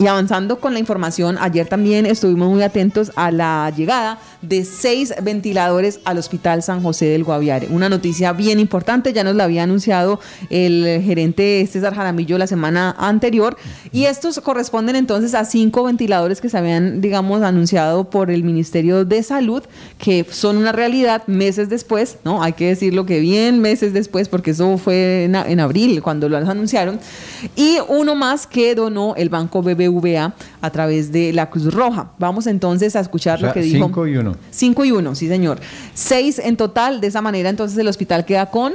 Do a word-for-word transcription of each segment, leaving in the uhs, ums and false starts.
Y avanzando con la información, ayer también estuvimos muy atentos a la llegada de seis ventiladores al Hospital San José del Guaviare. Una noticia bien importante, ya nos la había anunciado el gerente César Jaramillo la semana anterior, y estos corresponden entonces a cinco ventiladores que se habían, digamos, anunciado por el Ministerio de Salud, que son una realidad meses después, ¿no? Hay que decirlo que bien meses después, porque eso fue en, en abril cuando lo anunciaron, y uno más que donó el Banco B B V A a través de la Cruz Roja. Vamos entonces a escuchar, o sea, lo que dijo. Cinco y uno. Cinco y uno, sí señor. Seis en total. De esa manera entonces el hospital queda con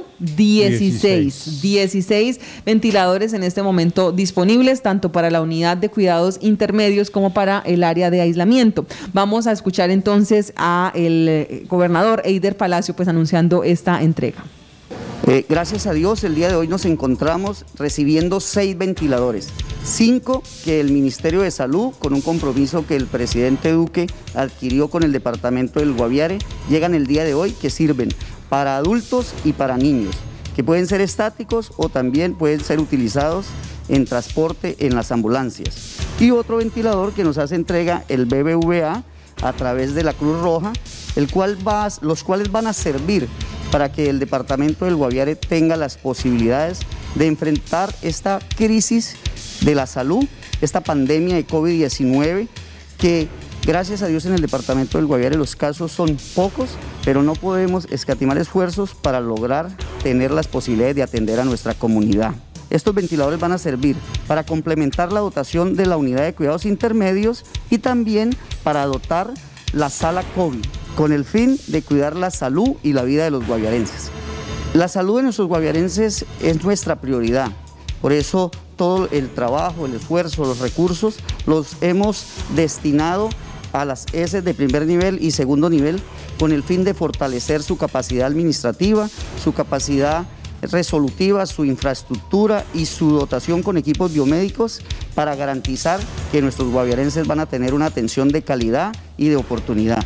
dieciséis. dieciséis ventiladores en este momento disponibles, tanto para la unidad de cuidados intermedios como para el área de aislamiento. Vamos a escuchar entonces a el gobernador Eider Palacio pues anunciando esta entrega. Eh, gracias a Dios, el día de hoy nos encontramos recibiendo seis ventiladores, cinco que el Ministerio de Salud, con un compromiso que el presidente Duque adquirió con el departamento del Guaviare, llegan el día de hoy, que sirven para adultos y para niños, que pueden ser estáticos o también pueden ser utilizados en transporte en las ambulancias. Y otro ventilador que nos hace entrega el B B V A a través de la Cruz Roja, el cual va, los cuales van a servir para que el departamento del Guaviare tenga las posibilidades de enfrentar esta crisis de la salud, esta pandemia de COVID diecinueve, que gracias a Dios en el departamento del Guaviare los casos son pocos, pero no podemos escatimar esfuerzos para lograr tener las posibilidades de atender a nuestra comunidad. Estos ventiladores van a servir para complementar la dotación de la unidad de cuidados intermedios y también para dotar la sala COVID, con el fin de cuidar la salud y la vida de los guaviarenses. La salud de nuestros guaviarenses es nuestra prioridad, por eso todo el trabajo, el esfuerzo, los recursos los hemos destinado a las E S de primer nivel y segundo nivel con el fin de fortalecer su capacidad administrativa, su capacidad resolutiva, su infraestructura y su dotación con equipos biomédicos para garantizar que nuestros guaviarenses van a tener una atención de calidad y de oportunidad.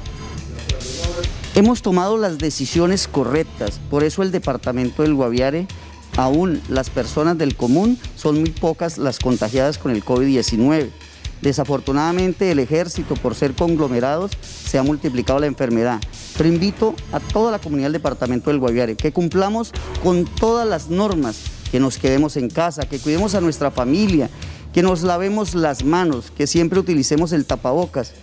Hemos tomado las decisiones correctas, por eso el departamento del Guaviare, aún las personas del común, son muy pocas las contagiadas con el COVID diecinueve. Desafortunadamente el ejército, por ser conglomerados, se ha multiplicado la enfermedad. Pero invito a toda la comunidad del departamento del Guaviare que cumplamos con todas las normas, que nos quedemos en casa, que cuidemos a nuestra familia, que nos lavemos las manos, que siempre utilicemos el tapabocas.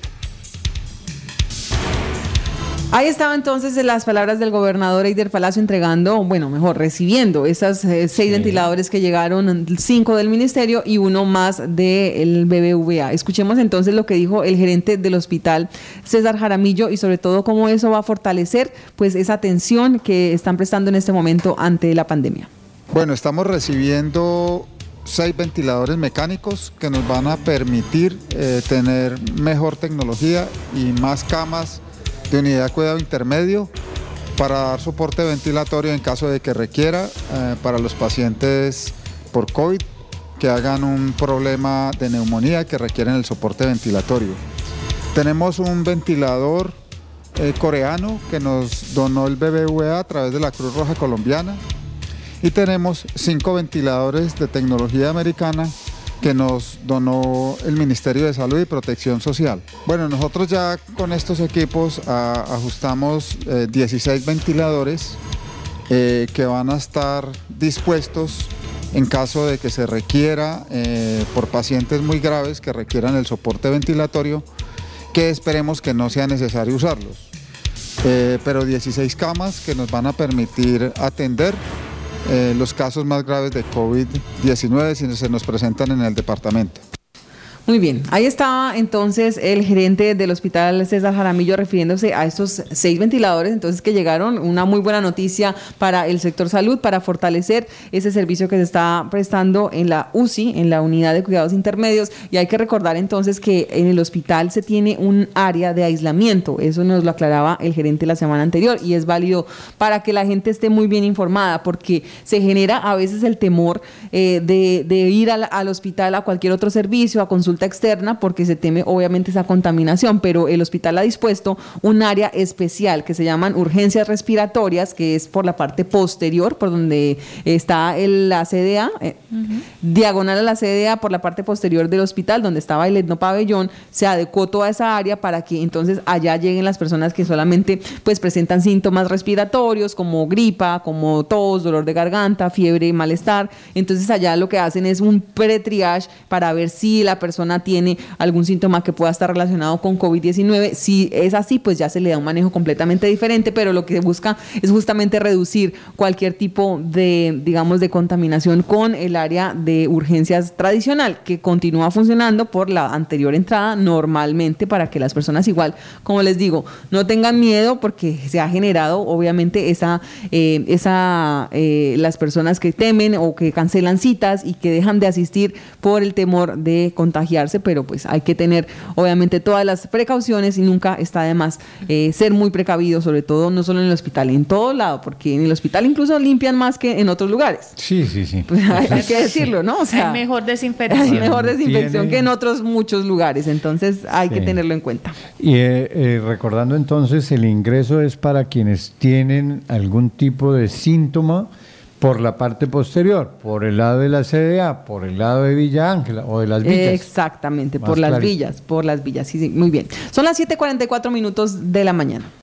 Ahí estaban entonces las palabras del gobernador Eider Palacio entregando, bueno, mejor, recibiendo esas eh, seis sí. ventiladores que llegaron, cinco del ministerio y uno más del B B V A. Escuchemos entonces lo que dijo el gerente del hospital, César Jaramillo, y sobre todo cómo eso va a fortalecer pues esa atención que están prestando en este momento ante la pandemia. Bueno, estamos recibiendo seis ventiladores mecánicos que nos van a permitir eh, tener mejor tecnología y más camas de unidad de cuidado intermedio para dar soporte ventilatorio en caso de que requiera eh, para los pacientes por COVID que hagan un problema de neumonía que requieren el soporte ventilatorio. Tenemos un ventilador eh, coreano que nos donó el B B V A a través de la Cruz Roja Colombiana y tenemos cinco ventiladores de tecnología americana que nos donó el Ministerio de Salud y Protección Social. Bueno, nosotros ya con estos equipos a, ajustamos eh, dieciséis ventiladores eh, que van a estar dispuestos en caso de que se requiera eh, por pacientes muy graves que requieran el soporte ventilatorio, que esperemos que no sea necesario usarlos. Eh, pero dieciséis camas que nos van a permitir atender Eh, los casos más graves de COVID diecinueve si se nos presentan en el departamento. Muy bien, ahí estaba entonces el gerente del hospital César Jaramillo refiriéndose a estos seis ventiladores entonces que llegaron, una muy buena noticia para el sector salud, para fortalecer ese servicio que se está prestando en la U C I, en la unidad de cuidados intermedios, y hay que recordar entonces que en el hospital se tiene un área de aislamiento, eso nos lo aclaraba el gerente la semana anterior y es válido para que la gente esté muy bien informada porque se genera a veces el temor eh, de, de ir al, al hospital a cualquier otro servicio, a consultar consulta externa porque se teme obviamente esa contaminación, pero el hospital ha dispuesto un área especial que se llaman urgencias respiratorias, que es por la parte posterior, por donde está el, la C D A, eh, uh-huh. diagonal a la C D A, por la parte posterior del hospital, donde estaba el etnopabellón, se adecuó toda esa área para que entonces allá lleguen las personas que solamente pues presentan síntomas respiratorios como gripa, como tos, dolor de garganta, fiebre, malestar. Entonces allá lo que hacen es un pre-triage para ver si la persona tiene algún síntoma que pueda estar relacionado con COVID diecinueve. Si es así, pues ya se le da un manejo completamente diferente, pero lo que se busca es justamente reducir cualquier tipo de, digamos, de contaminación con el área de urgencias tradicional, que continúa funcionando por la anterior entrada normalmente, para que las personas igual, como les digo, no tengan miedo, porque se ha generado obviamente esa, eh, esa eh, las personas que temen o que cancelan citas y que dejan de asistir por el temor de contagiarse, pero pues hay que tener obviamente todas las precauciones y nunca está de más eh, ser muy precavido, sobre todo no solo en el hospital, en todo lado, porque en el hospital incluso limpian más que en otros lugares. Sí, sí, sí. Pues hay, hay que decirlo, ¿no? O sea, hay mejor desinfección. Hay mejor desinfección Tiene... que en otros muchos lugares, entonces hay sí. que tenerlo en cuenta. Y eh, eh, recordando entonces, el ingreso es para quienes tienen algún tipo de síntoma por la parte posterior, por el lado de la C D A, por el lado de Villa Ángela o de las villas. Exactamente, Más por las clarito. villas, por las villas, sí, sí, muy bien. Son las siete cuarenta y cuatro minutos de la mañana.